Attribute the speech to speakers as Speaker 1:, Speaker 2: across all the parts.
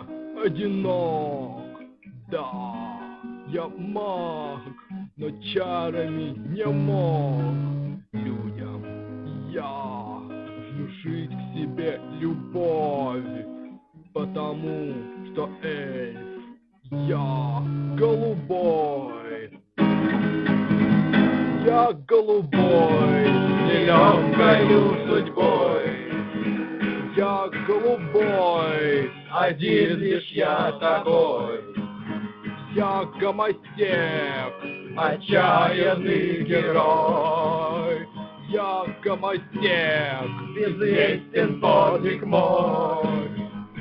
Speaker 1: одинок. Да, я маг, но чарами не мог людям я внушить к себе любовь, потому что эльф я голубой. Я голубой, нелегкою судьбой. Я голубой, один лишь я такой. Я гомосек, отчаянный герой. Я гомосек, известен подвиг мой.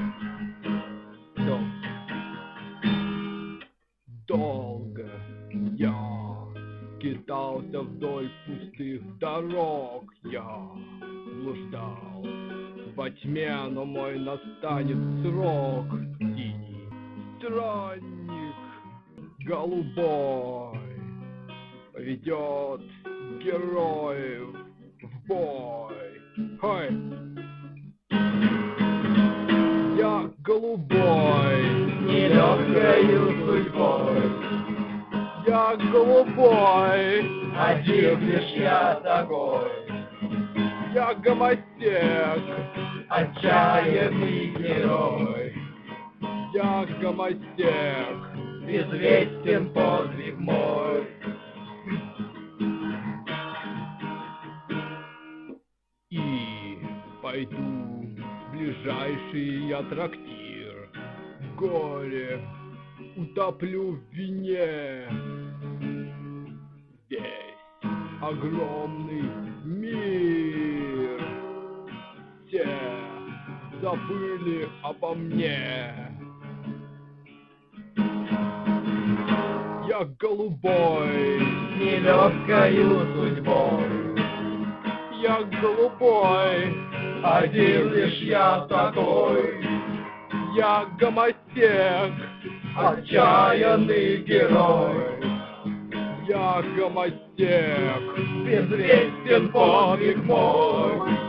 Speaker 1: Долго я скитался вдоль пустых дорог, я блуждал во тьме, но мой настанет срок. Синий странник голубой ведет героев в бой. Хой! Я голубой, нелегкою судьбой. Я голубой, один лишь я такой. Я гомосек, отчаянный герой. Я гомосек, известен подвиг мой. И пойду в ближайший я трактир, горе утоплю в вине. Здесь огромный мир, все забыли обо мне. Я голубой, нелегкою судьбой. Я голубой, один лишь я такой. Я гомосек, отчаянный герой. Я гомосек, известен подвиг мой.